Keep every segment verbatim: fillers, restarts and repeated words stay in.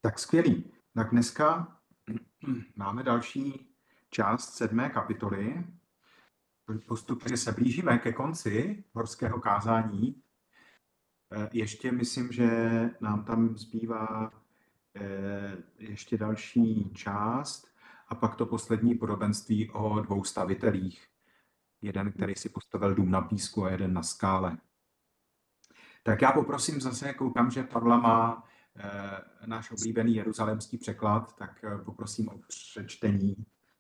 Tak skvělý. Tak dneska máme další část sedmé kapitoly. Postupně se blížíme ke konci horského kázání. Ještě myslím, že nám tam zbývá ještě další část a pak to poslední podobenství o dvou stavitelích. Jeden, který si postavil dům na písku a jeden na skále. Tak já poprosím zase, koukám, že Pavla má e, náš oblíbený jeruzalémský překlad, tak e, poprosím o přečtení.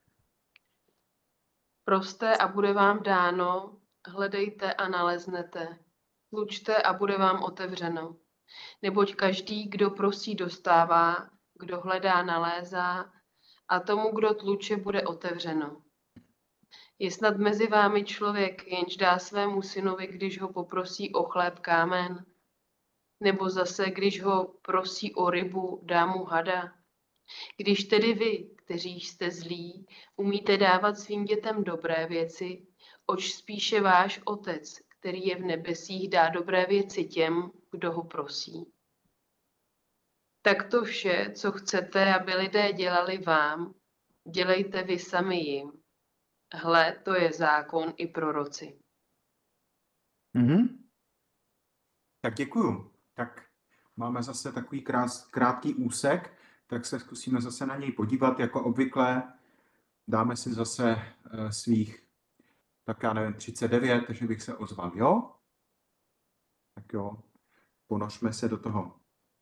Proste a bude vám dáno, hledejte a naleznete, tlučte a bude vám otevřeno. Neboť každý, kdo prosí, dostává, kdo hledá, nalézá, a tomu, kdo tluče, bude otevřeno. Je snad mezi vámi člověk, jenž dá svému synovi, když ho poprosí o chléb, kámen? Nebo zase, když ho prosí o rybu, dá mu hada? Když tedy vy, kteří jste zlí, umíte dávat svým dětem dobré věci, oč spíše váš Otec, který je v nebesích, dá dobré věci těm, kdo ho prosí. Tak to vše, co chcete, aby lidé dělali vám, dělejte vy sami jim. Hle, to je zákon i proroci. Mm-hmm. Tak děkuju. Tak máme zase takový krás, krátký úsek, tak se zkusíme zase na něj podívat. Jako obvykle dáme si zase uh, svých, tak já nevím, třicet devět, takže bych se ozval, jo? Tak jo, ponořme se do toho.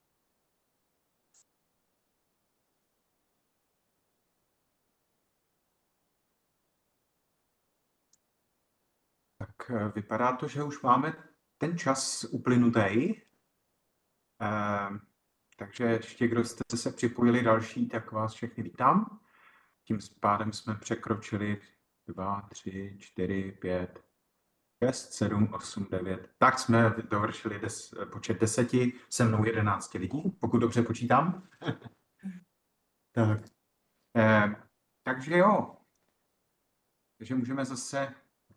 Tak vypadá to, že už máme ten čas uplynutý. Eh, takže ještě, kdo jste se připojili další, tak vás všechny vítám. Tím pádem jsme překročili dva, tři, čtyři, pět, šest, sedm, osm, devět. Tak jsme dovršili des, počet deseti, se mnou jedenácti lidí, pokud dobře počítám. tak. Eh, takže jo. Takže můžeme zase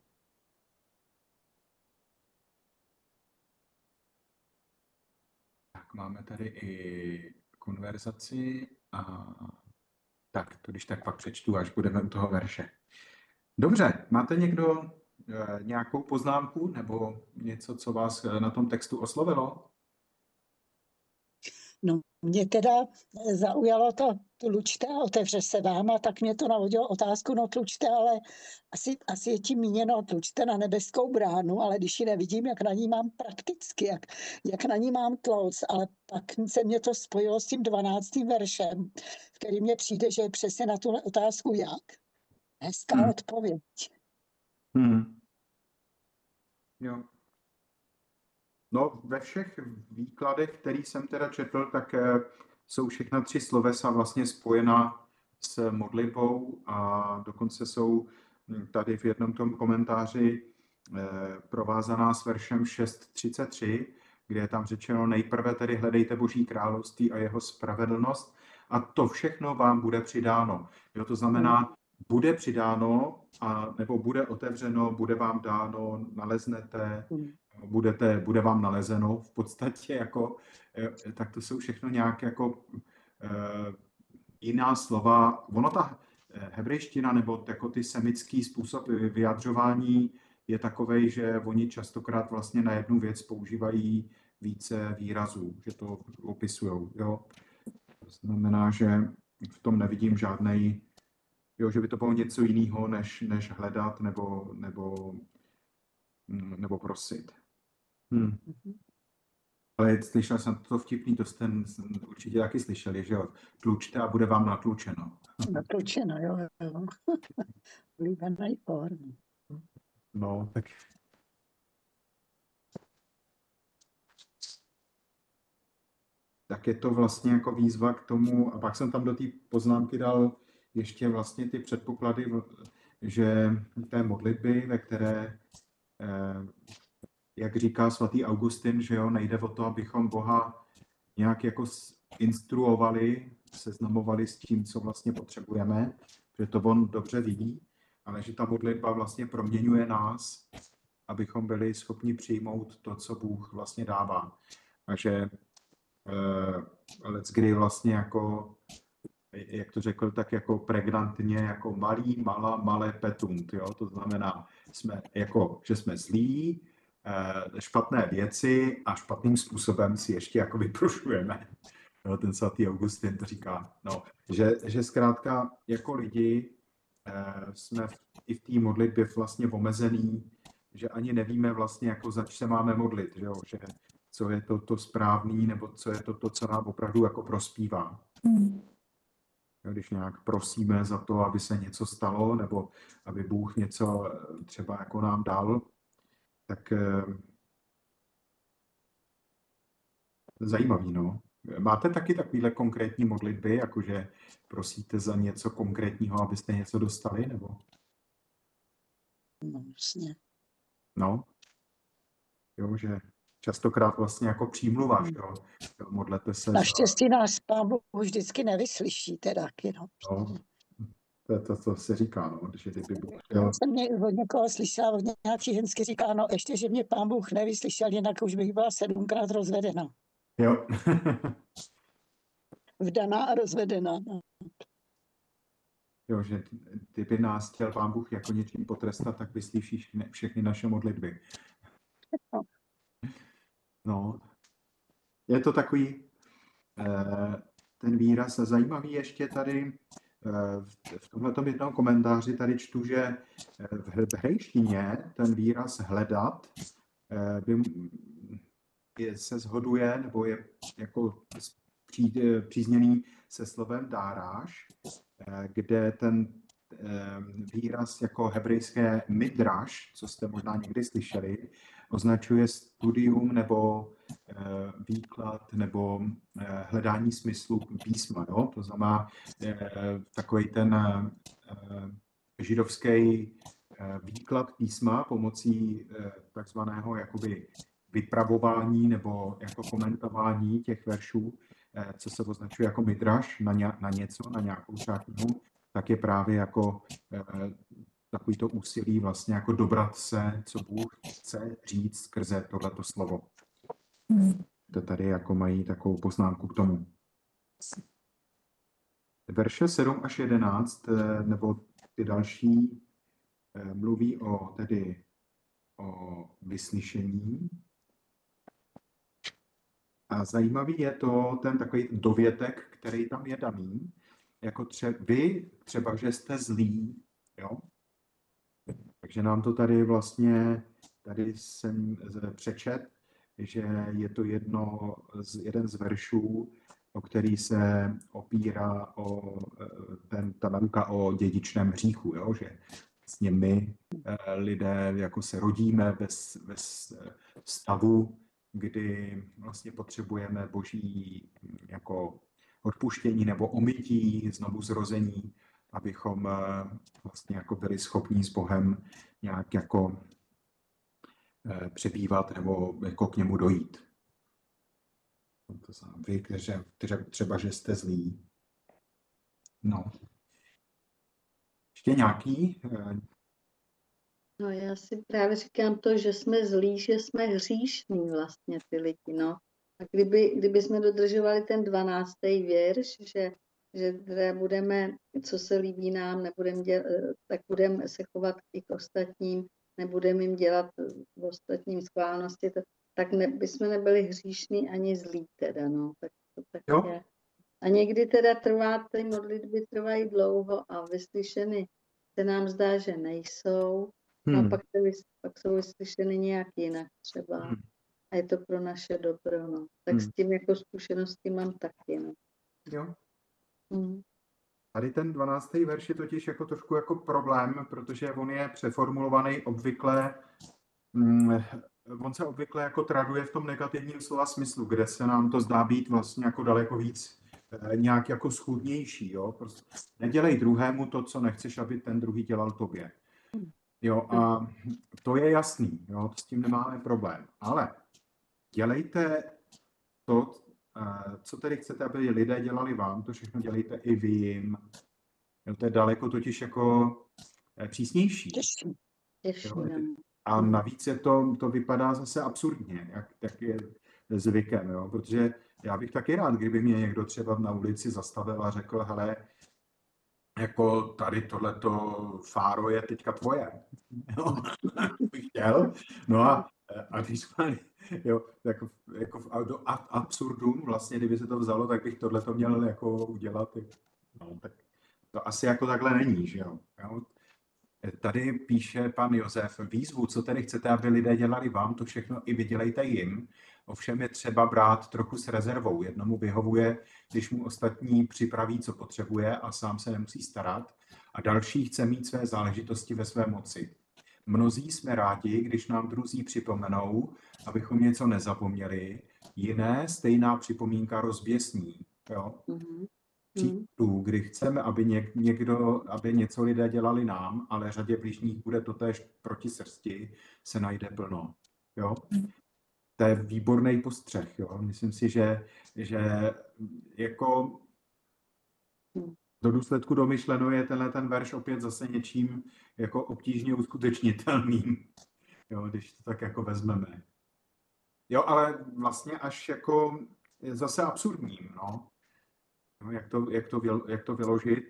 máme tady i konverzaci a tak, to když tak pak přečtu, až budeme u toho verše. Dobře, máte někdo e, nějakou poznámku nebo něco, co vás na tom textu oslovilo? No, mě teda zaujalo to tlučte a otevře se vám, a tak mě to navodilo otázku, no tlučte, ale asi, asi je tím míněno tlučte na nebeskou bránu, ale když ji nevidím, jak na ní mám prakticky, jak, jak na ní mám tlouc, ale pak se mě to spojilo s tím dvanáctým veršem, v který mě přijde, že je přesně na tu otázku jak. Hezká hmm. odpověď. Hmm. Jo. No, ve všech výkladech, který jsem teda četl, tak jsou všechna tři slovesa vlastně spojena s modlitbou a dokonce jsou tady v jednom tom komentáři provázaná s veršem šest třicet tři, kde je tam řečeno nejprve tedy hledejte Boží království a jeho spravedlnost a to všechno vám bude přidáno. Jo, to znamená, bude přidáno a nebo bude otevřeno, bude vám dáno, naleznete, budete, bude vám nalezeno v podstatě, jako, tak to jsou všechno nějak jako e, jiná slova. Ono ta hebrejština nebo jako ty semický způsob vyjadřování je takovej, že oni častokrát vlastně na jednu věc používají více výrazů, že to opisujou. Jo. To znamená, že v tom nevidím žádnej, jo, že by to bylo něco jiného, než, než hledat nebo, nebo, nebo prosit. Hmm. Ale slyšel jsem to vtipný, to jste určitě taky slyšeli, že jo? Tlučte a bude vám natlučeno. Natlučeno, jo, jo. Oblíbený form. No, tak... Tak je to vlastně jako výzva k tomu, a pak jsem tam do té poznámky dal ještě vlastně ty předpoklady, že té modlitby, ve které eh, jak říká svatý Augustin, že jo, nejde o to, abychom Boha nějak jako instruovali, seznamovali s tím, co vlastně potřebujeme, že to on dobře ví, ale že ta modlitba vlastně proměňuje nás, abychom byli schopni přijmout to, co Bůh vlastně dává. A že let's kdy vlastně jako, jak to řekl, tak jako pregnantně, jako malý, malá, malé petunt, jo, to znamená, jsme jako, že jsme zlí, špatné věci a špatným způsobem si ještě jako vyprušujeme. No, ten svatý Augustin to říká, no, že, že zkrátka jako lidi eh, jsme v, i v té modlitbě vlastně omezený, že ani nevíme vlastně, jako zač se máme modlit, že, jo? Že co je to, to správný, nebo co je to, to, co nám opravdu jako prospívá. Hmm. Jo, když nějak prosíme za to, aby se něco stalo, nebo aby Bůh něco třeba jako nám dal, tak eh, zajímavý, no. Máte taky takovýhle konkrétní modlitby, jakože prosíte za něco konkrétního, abyste něco dostali, nebo? No, vlastně. No. Jo, že častokrát vlastně jako přímluva, že jo. Modlete se Naštěstí nás Pán Bůh vždycky nevyslyší, teda, no. No, to je to, co se říká, no, že kdyby Bůh chtěl... Já jsem mě od někoho slyšela, od nějaký žensky říká, no ještě, že mě Pán Bůh nevyslyšel, jinak už bych byla sedmkrát rozvedena. Jo. Vdaná a rozvedená. No. Jo, že kdyby nás chtěl Pán Bůh jako něčím potrestat, tak vyslyšíš všechny naše modlitby. No. No. Je to takový eh, ten výraz zajímavý ještě tady eh, v tomhletom jednom komentáři tady čtu, že v hebrejštině ten výraz hledat eh, by, je, se shoduje nebo je jako pří, přízněný se slovem dáráš, eh, kde ten eh, výraz jako hebrejské midraš, co jste možná někdy slyšeli, označuje studium nebo eh, výklad nebo eh, hledání smyslu písma. Jo? To znamená eh, takový ten eh, židovský eh, výklad písma pomocí eh, takzvaného jakoby vypravování nebo jako komentování těch veršů, eh, co se označuje jako midraš na, ně, na něco, na nějakou třeba knihu, tak je právě jako eh, takový to úsilí vlastně jako dobrat se, co Bůh chce říct skrze tohleto slovo. Hmm. To tady jako mají takovou poznámku k tomu. Verše sedm až jedenáct, nebo ty další, mluví o tedy o vyslyšení. A zajímavý je to ten takový dovětek, který tam je daný, jako tře- vy třeba, že jste zlí, jo? Takže nám to tady vlastně, tady jsem přečet, že je to jedno z, jeden z veršů, o který se opírá o ten, ta nauka o dědičném hříchu, jo? Že vlastně my lidé jako se rodíme bez, bez stavu, kdy vlastně potřebujeme boží jako odpuštění nebo omytí, znovu zrození, abychom vlastně jako byli schopní s Bohem nějak jako přebývat nebo jako k němu dojít. To znamená, vy, kteří, třeba, že jste zlí. No. Ještě nějaký? No já si právě říkám to, že jsme zlí, že jsme hříšní vlastně ty lidi, no. A kdyby, kdyby jsme dodržovali ten dvanáctý věrš, že, že teda budeme, co se líbí nám, nebudeme dělat, tak budeme se chovat i k ostatním, nebudeme jim dělat v ostatním schválnosti, to, tak ne, bychom nebyli hříšní ani zlí teda, no. Tak to tak jo. je. A někdy teda trvá, ty modlitby trvají dlouho a vyslyšeny se nám zdá, že nejsou. Hmm. A pak, to, pak jsou vyslyšeny nějak jinak třeba. Hmm. A je to pro naše dobro, no. Tak hmm. s tím jako zkušenosti mám taky, no. Jo. Hmm. Tady ten dvanáctý verš je totiž jako trošku jako problém, protože on je přeformulovaný obvykle, mm, on se obvykle jako traduje v tom negativním slova smyslu, kde se nám to zdá být vlastně jako daleko víc eh, nějak jako schůdnější, jo. Prostě nedělej druhému to, co nechceš, aby ten druhý dělal tobě. Jo, a to je jasný, jo, s tím nemáme problém. Ale dělejte to, co tedy chcete, aby lidé dělali vám, to všechno dělejte i vy jim. Jo, to je daleko totiž jako přísnější. Těžší. Těžší, jo, a navíc je to, to vypadá zase absurdně, jak, jak je zvykem, jo, protože já bych taky rád, kdyby mě někdo třeba na ulici zastavil a řekl, hele, jako tady tohleto fáro je teďka tvoje. Jo, bych chtěl. No a, a když jsme, jo, jako, jako do ad absurdum, vlastně, kdyby se to vzalo, tak bych tohleto měl jako udělat. No, tak to asi jako takhle není, že jo. jo. Tady píše pan Josef, výzvu, co tedy chcete, aby lidé dělali vám, to všechno i vy dělejte jim. Ovšem je třeba brát trochu s rezervou. Jednomu vyhovuje, když mu ostatní připraví, co potřebuje a sám se nemusí starat. A další chce mít své záležitosti ve své moci. Mnozí jsme rádi, když nám druzí připomenou, abychom něco nezapomněli. Jiné stejná připomínka rozběsní. Jo? Mhm. Příkladů, kdy chceme, aby někdo, aby něco lidé dělali nám, ale řadě bližních bude totéž proti srsti, se najde plno. Jo? To je výborný postřeh. Jo? Myslím si, že, že jako do důsledku domyšleno je tenhle ten verš opět zase něčím jako obtížně uskutečnitelným, jo? Když to tak jako vezmeme. Jo, ale vlastně až jako zase absurdním, no. No, jak, to, jak, to, jak to vyložit?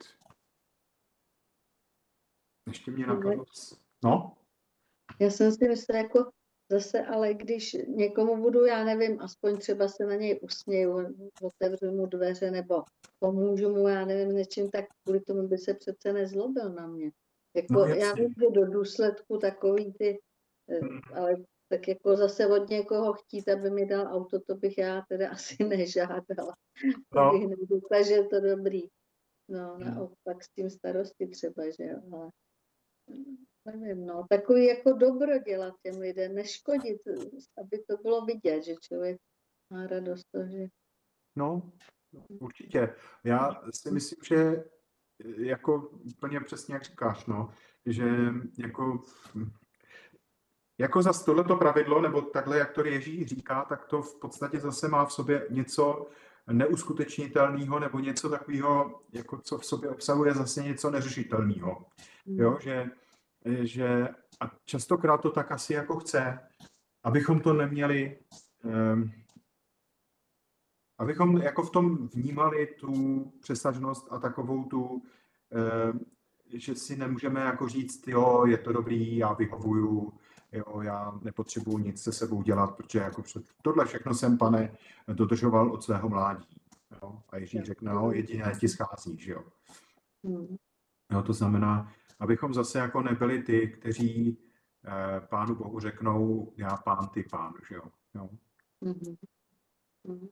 Ještě mě napadlo. No? Já jsem si myslela, jako zase, ale když někomu budu, já nevím, aspoň třeba se na něj usměju, otevřu mu dveře nebo pomůžu mu, já nevím, něčím, tak kvůli tomu by se přece nezlobil na mě. Jako, No, já vím, že do důsledku takový ty, Hmm. ale tak jako zase od někoho chtít, aby mi dal auto, to bych já teda asi nežádala. No. To bych nevěděla, že je to dobrý. No, Hmm. naopak s tím starosti třeba, že jo, ale nevím, no, takový jako dobro dělat těm lidem, neškodit, aby to bylo vidět, že člověk má radost toho, že... No, určitě. Já si myslím, že jako úplně přesně jak říkáš, no, že jako jako za tohleto pravidlo, nebo takhle, jak to Ježíš říká, tak to v podstatě zase má v sobě něco neuskutečnitelného nebo něco takového, jako co v sobě obsahuje zase něco neřešitelného. Jo, že, že a častokrát to tak asi jako chce, abychom to neměli, um, abychom jako v tom vnímali tu přesažnost a takovou tu, um, že si nemůžeme jako říct, jo, je to dobrý, já vyhovuju, jo, já nepotřebuji nic se sebou dělat, protože jako tohle všechno jsem, pane, dodržoval od svého mládí. Jo? A Ježíš řekne, no, jediné ti schází, že jo. Jo, to znamená, abychom zase jako nebyli ty, kteří eh, Pánu Bohu řeknou, já pán, ty pán, že jo. jo. Mm-hmm. Mm-hmm.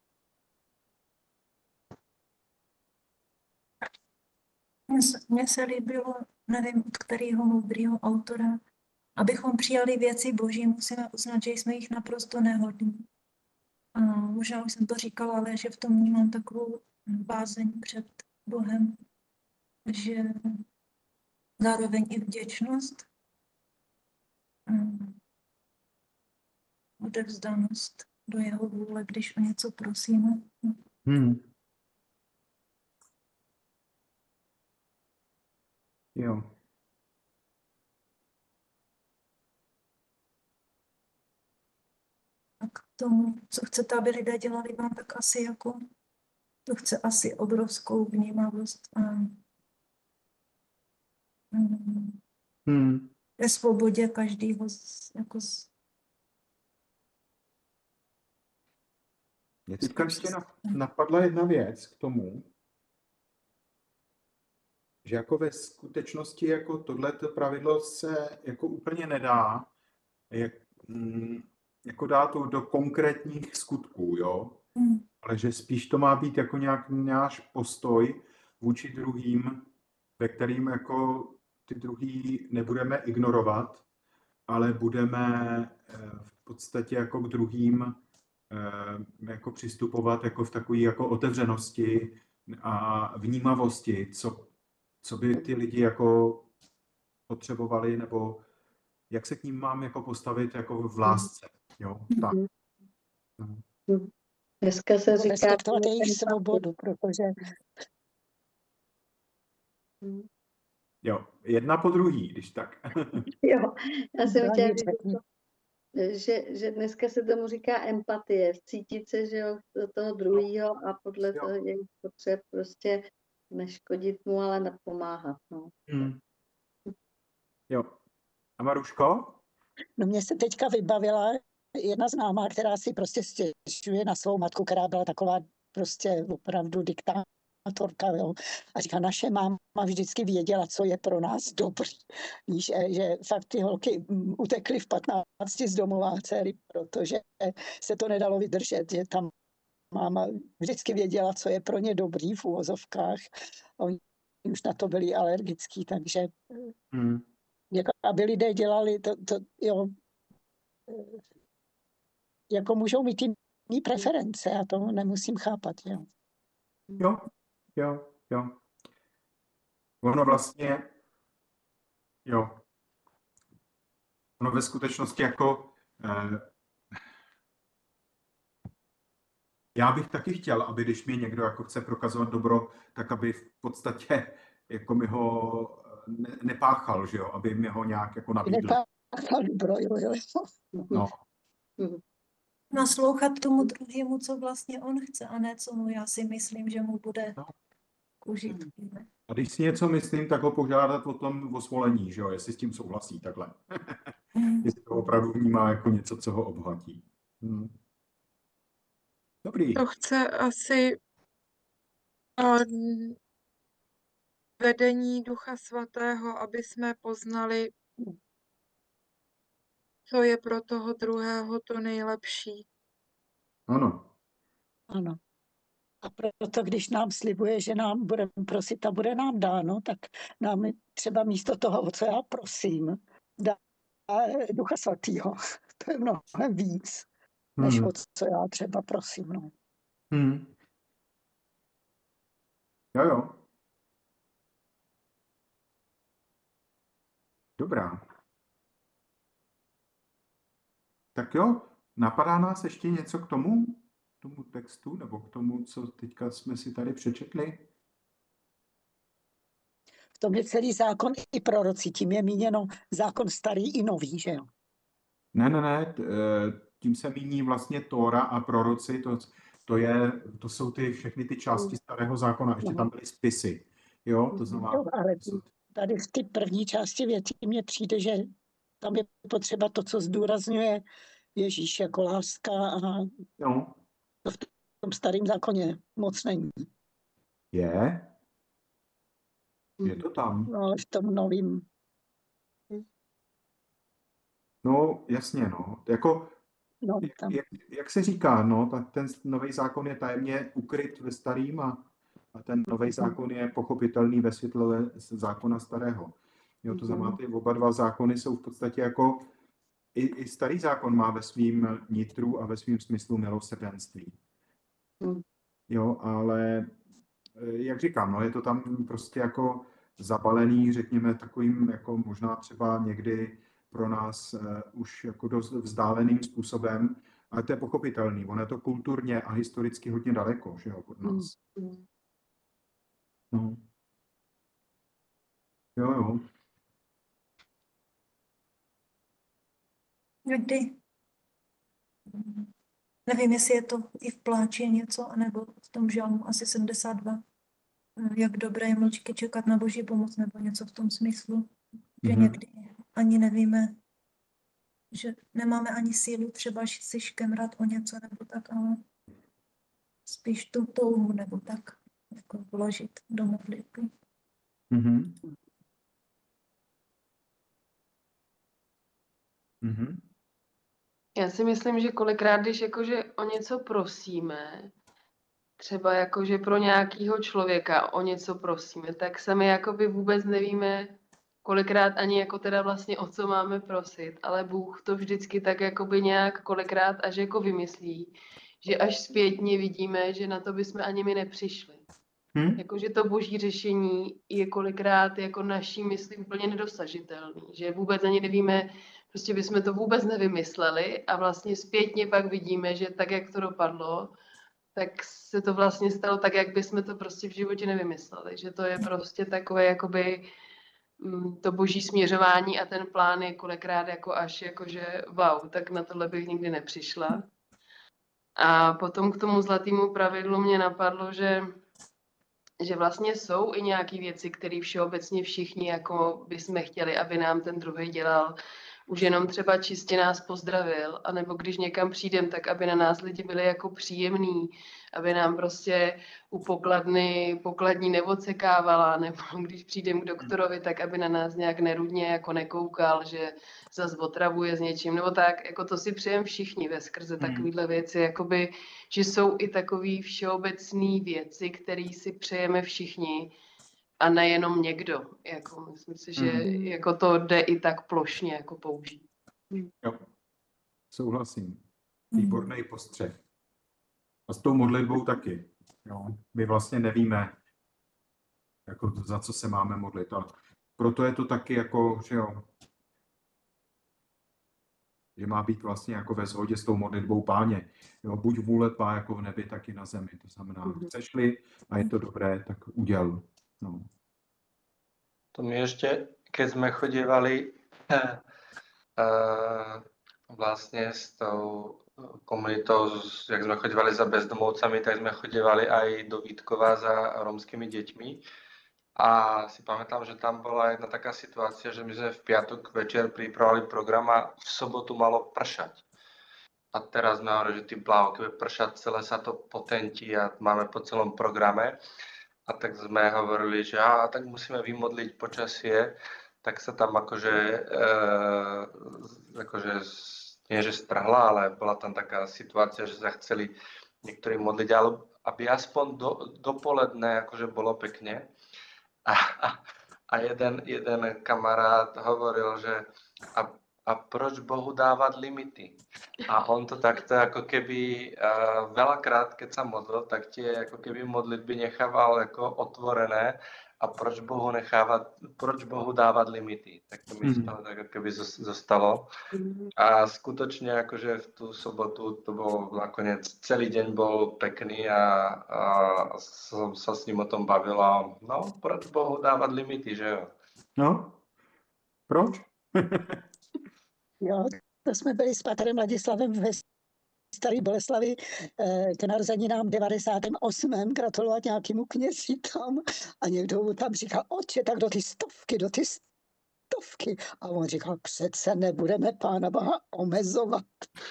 Mně se líbilo, nevím od kterého moudrého autora, abychom přijali věci Boží, musíme uznat, že jsme jich naprosto nehodní. A možná už jsem to říkala, ale že v tom vnímám takovou bázeň před Bohem, že zároveň i vděčnost, odevzdanost do jeho vůle, když o něco prosíme. Hmm. Jo. A k tomu, co chcete, aby lidé dělali vám, tak asi jako, to chce asi obrovskou vnímavost a Hmm. ve svobodě každého z, jako z... Mě teďka ještě napadla jedna věc k tomu, že jako ve skutečnosti jako tohleto pravidlo se jako úplně nedá jak, mm, jako dát to do konkrétních skutků, jo? Hmm. Ale že spíš to má být jako nějak náš postoj vůči druhým, ve kterým jako ty druhý nebudeme ignorovat, ale budeme v podstatě jako k druhým jako přistupovat jako v takové jako otevřenosti a vnímavosti, co, co by ty lidi jako potřebovali, nebo jak se k ním mám jako postavit jako v lásce. Jo? Tak. No. Dneska se říká... Respektovat jejich svobodu, protože... Jo, jedna po druhý, když tak. Jo, já jsem chtěla říct, že, že dneska se tomu říká empatie, cítit se, že jo, do toho druhého a podle Jo. toho je potřeba prostě neškodit mu, ale napomáhat. No. Hmm. Jo. A Maruško? No mě se teďka vybavila jedna známá, která si prostě stěžuje na svou matku, která byla taková prostě opravdu diktátorka, jo. A říká, naše máma vždycky věděla, co je pro nás dobrý. Víš, že fakt ty holky utekly v patnácti z domova dcery, protože se to nedalo vydržet, že tam máma vždycky věděla, co je pro ně dobrý v úvozovkách. Oni už na to byli alergický, takže Hmm. jako aby lidé dělali to, to jo, jako můžou mít jiný preference, já to nemusím chápat, jo. Jo, jo, jo. Ono vlastně, jo. Ono ve skutečnosti jako, eh, já bych taky chtěl, aby když mi někdo jako chce prokazovat dobro, tak aby v podstatě jako mi ho ne, nepáchal, že jo, aby mi ho nějak jako nabídl. Nepáchal dobro, jo, jo. No, Naslouchat tomu druhému, co vlastně on chce, a ne co mu já si myslím, že mu bude No. k užitku. a když si něco myslím, tak ho požádat o tom o svolení, že jo, jestli s tím souhlasí takhle. Mm. Jestli to opravdu vnímá jako něco, co ho obohatí. Hmm. Dobrý. To chce asi um, vedení Ducha Svatého, aby jsme poznali, co je pro toho druhého to nejlepší. Ano. Ano. A proto, když nám slibuje, že nám budeme prosit a bude nám dáno, tak nám třeba místo toho, o co já prosím, dá Ducha Svatého. To je mnohem víc, než Hmm. o co já třeba prosím. No. Hmm. Jo, jo. Dobrá. Tak jo, napadá nás ještě něco k tomu, k tomu textu, nebo k tomu, co teďka jsme si tady přečetli? V tom je celý zákon i proroci, tím je míněno zákon starý i nový, že jo? Ne, ne, ne, t- eh, tím se míní vlastně Tóra a proroci, to, to, je, to jsou ty všechny ty části starého zákona, ještě tam byly spisy, jo, to znamená, Jo, ale to jsou- tady v té první části věty mně přijde, že tam je potřeba to, co zdůrazňuje Ježíš jako láska a jo, v tom starém zákoně moc není. je, je to tam. No ale v tom novým, No, jasně, no, jako, no tam, jak, jak se říká, no, tak ten nový zákon je tajemně ukryt ve starým a, a ten nový zákon je pochopitelný ve světle zákona starého. Jo, to znamená, ty oba dva zákony jsou v podstatě jako, i, i starý zákon má ve svým nitru a ve svým smyslu milosrdenství. Mm. Jo, ale eh, jak říkám, no, je to tam prostě jako zabalený, řekněme, takovým jako možná třeba někdy pro nás uh, už jako dost vzdáleným způsobem, ale to je pochopitelný. Ono je to kulturně a historicky hodně daleko, že jo, od nás. Mm. No. Jo, jo. Někdy, nevím, jestli je to i v pláči něco, nebo v tom žalmu asi sedmdesát dva, jak dobré je mlčky čekat na Boží pomoc, nebo něco v tom smyslu, že Mhm. někdy ani nevíme, že nemáme ani sílu třeba si škemrat o něco nebo tak, ale spíš tu touhu nebo tak jako vložit do modlitby. Mhm. Mhm. Já si myslím, že kolikrát, když jakože o něco prosíme, třeba jakože pro nějakého člověka o něco prosíme, tak sami jakoby vůbec nevíme, kolikrát ani jako teda vlastně o co máme prosit, ale Bůh to vždycky tak jakoby nějak kolikrát až jako vymyslí, že až zpětně vidíme, že na to bychom ani my nepřišli. Hm? Jakože to boží řešení je kolikrát jako naší mysli úplně nedosažitelný, že vůbec ani nevíme, prostě bychom to vůbec nevymysleli a vlastně zpětně pak vidíme, že tak, jak to dopadlo, tak se to vlastně stalo tak, jak bychom to prostě v životě nevymysleli, že to je prostě takové jakoby mm, to boží směřování a ten plán je kolikrát jako až jakože wow, tak na tohle bych nikdy nepřišla. A potom k tomu zlatému pravidlu mě napadlo, že že vlastně jsou i nějaké věci, které všeobecně všichni jako bychom chtěli, aby nám ten druhý dělal. Už jenom třeba čistě nás pozdravil, anebo když někam přijdem, tak aby na nás lidi byli jako příjemní, aby nám prostě u pokladny pokladní neodsekávala, nebo když přijdem k doktorovi, tak aby na nás nějak nerudně jako nekoukal, že zase otravuje s něčím, nebo tak, jako to si přejem všichni ve skrze takovýhle věci, jakoby, že jsou i takový všeobecný věci, které si přejeme všichni, a nejenom někdo. Jako, myslím si, že Mhm. jako to jde i tak plošně jako použít. Jo, souhlasím. Výborný postřeh. A s tou modlitbou taky. Jo. My vlastně nevíme, jako za co se máme modlit. A proto je to taky jako, že jo, že má být vlastně jako ve shodě s tou modlitbou Páně. Jo, buď vůle tvá jako v nebi, tak i na zemi. To znamená, Mhm. chceš-li a je to dobré, tak uděl. No. To my ešte, keď sme chodievali eh, eh, vlastne s tou komunitou, s- jak sme chodievali za bezdomovcami, tak sme chodievali aj do Vítkova za rómskymi deťmi. A si pamätám, že tam bola jedna taká situácia, že my sme v piatok večer pripravovali program a v sobotu malo pršať. A teraz sme hovorili, že ty bláho, keď bude pršať, celé sa to potentí a máme po celom programe. A tak sme hovorili, že á, tak musíme vymodliť počasie, tak sa tam akože, e, akože s- nie že strhla, ale bola tam taká situácia, že sa chceli niektorí modliť, ale aby aspoň do, dopoledne akože bolo pekne. A, a, a jeden, jeden kamarát hovoril, že a, a proč Bohu dávať limity? A on to takto ako keby uh, veľakrát, keď sa modlil, tak tie ako keby modlitby nechával ako otvorené a proč Bohu nechávať, proč Bohu dávať limity. Tak to mi Mhm. mm. tak ako keby zos- zostalo. A skutočne akože v tú sobotu to bol nakoniec, celý deň bol pekný a, a som sa s ním o tom bavil a no, proč Bohu dávať limity, že jo? No, proč? Jo, to jsme byli s patrem Ladislavem ve Starý Boleslavi eh, k narozeninám devadesátém osmém gratulovat nějakému knězi tam a někdo mu tam říkal, otče, tak do ty stovky, do ty stovky. A on říkal, přece nebudeme Pána Boha omezovat.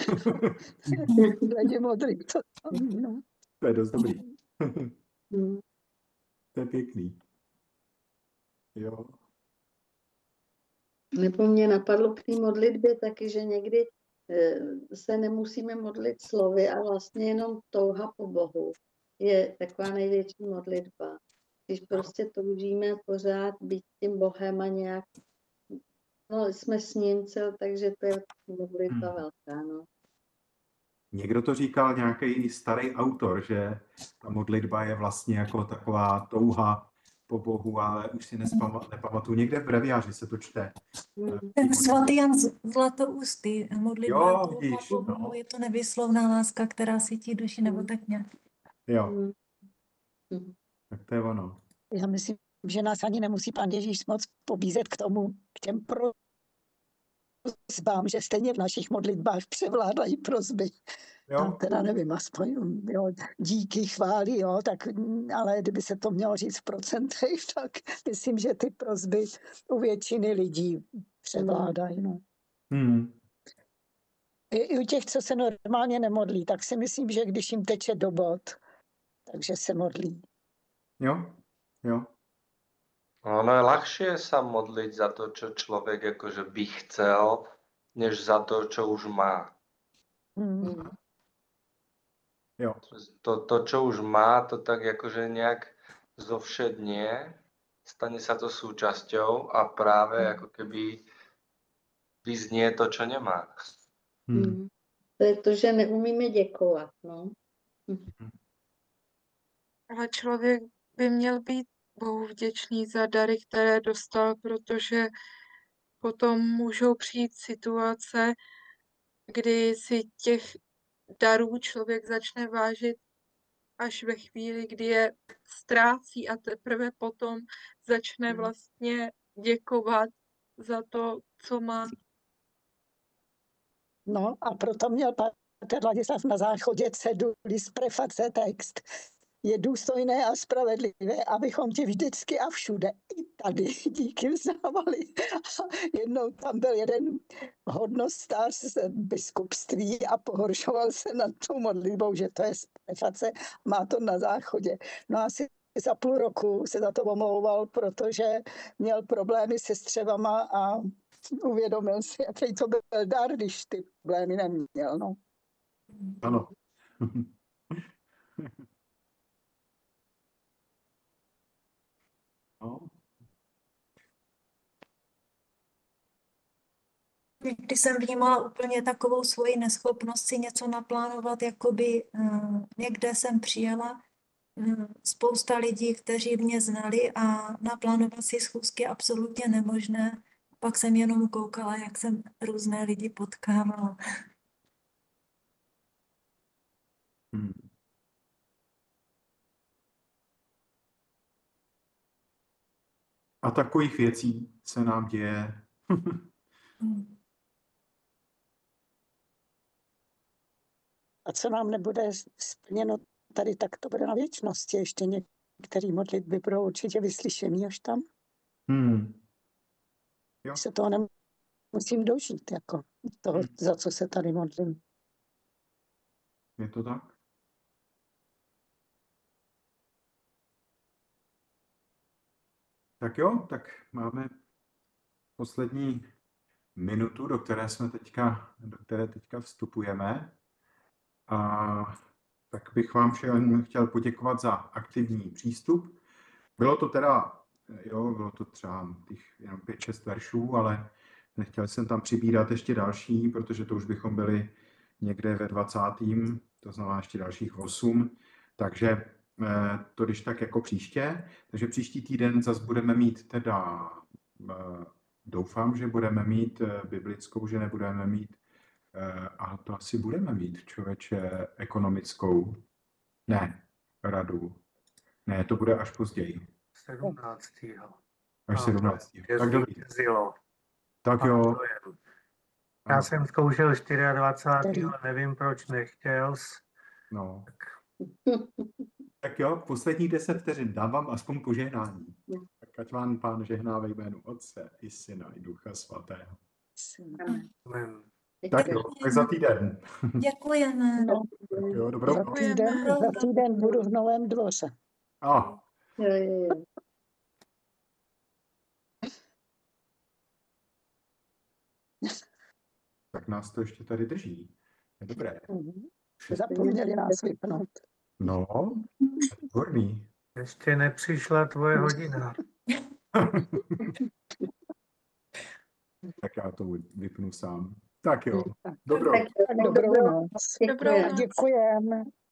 Hledě modrý, to tam, no. To je dost dobrý. Mm. To je pěkný. Jo. Nebo mě napadlo k té modlitbě taky, že někdy eh, se nemusíme modlit slovy a vlastně jenom touha po Bohu je taková největší modlitba. Když prostě toužíme pořád být tím Bohem a nějak, no jsme s ním cel, takže to je modlitba Hmm. velká, no. Někdo to říkal, nějaký starý autor, že ta modlitba je vlastně jako taková touha po Bohu, ale už si nespama- nepamatuju. Někde v breviáři se to čte. Mm. Ten svatý Jan Z- Zlatoustý, modlitba Jo, touha vidíš, po Bohu, no. je to nevyslovná láska, která sytí duši, nebo tak nějak. Jo, Mm. Mm. tak to je ono. Já myslím, že nás ani nemusí Pán Ježíš moc pobízet k tomu, k těm prosbám, že stejně v našich modlitbách převládají prosby. Já Jo, teda nevím, aspoň jo, díky, chvály, jo, tak, mm, ale kdyby se to mělo říct v procentech, tak myslím, že ty prosby u většiny lidí převládají. No. hmm. I, I u těch, co se normálně nemodlí, tak si myslím, že když jim teče do bod, takže se modlí. jo, jo. Ono je ľahšie sa modliť za to, čo človek akože by chcel, než za to, čo už má. Hmm. Mm. Jo. To, to čo už má, to tak akože nejak zovšednie, stane sa to súčasťou a práve Mm. ako keby vyznie to, čo nemá. Hmm. Mm. To je to, že neumíme děkovat, no. Ale člověk by měl být Bohu vděčný za dary, které dostal, protože potom můžou přijít situace, kdy si těch darů člověk začne vážit až ve chvíli, kdy je ztrácí a teprve potom začne Mhm. vlastně děkovat za to, co má. No a proto měl Pater Ladislav na záchodě cedulis preface text. Je důstojné a spravedlivé, abychom ti vždycky a všude, i tady, díky vzdávali. Jednou tam byl jeden hodnostář z biskupství a pohoršoval se nad tou modlitbou, že to je z preface, má to na záchodě. No asi za půl roku se za to omlouval, protože měl problémy se střevama a uvědomil si, jaký to byl dar, když ty problémy neměl. No. Ano. No. Když jsem vnímala úplně takovou svoji neschopnost si něco naplánovat, jakoby uh, někde jsem přijela, uh, spousta lidí, kteří mě znali a naplánovat si schůzky absolutně nemožné. Pak jsem jenom koukala, jak jsem různé lidi potkávala. Hmm. A takových věcí se nám děje. Hmm. A co nám nebude splněno tady, tak to bude na věčnosti. Ještě některé modlitby budou určitě vyslyšený až tam. Hmm. Jo. Se toho nemusím dožít, jako toho, Hmm. za co se tady modlím. Je to tak? Tak jo, tak máme poslední minutu, do které jsme teďka, do které teďka vstupujeme. A tak bych vám všem chtěl poděkovat za aktivní přístup. Bylo to teda, jo, bylo to třeba těch jenom pět, šest veršů, ale nechtěl jsem tam přibírat ještě další, protože to už bychom byli někde ve dvacátém, to znamená ještě dalších osm. Takže to když tak jako příště. Takže příští týden zase budeme mít teda, doufám, že budeme mít biblickou, že nebudeme mít, a to asi budeme mít, člověče, ekonomickou. Ne, radu. Ne, to bude až později. sedmnáctého Až sedmnáctého Je Tak dobrý. zvítězilo. Tak jo. Já Ano. jsem zkoušel dvacátého čtvrtého nevím, proč nechtěl. No. Tak jo, posledních deset vteřin dávám aspoň požehnání. Tak ať vám Pán žehná ve jménu Otce i Syna i Ducha Svatého. Amen. Tak jo, tak za týden. Děkujeme. No, Tak jo, dobrou za noc. týden, za týden budu v Novém Dvoře. A, Jo, jo, jo. tak nás to ještě tady drží. Je dobré. Mhm. Zapomněli nás vypnout. No, výborný. Ještě nepřišla tvoje hodina. Tak já to vypnu sám. Tak jo, dobrou. Tak, Tak dobrou noc. Dobrou noc. Děkujeme.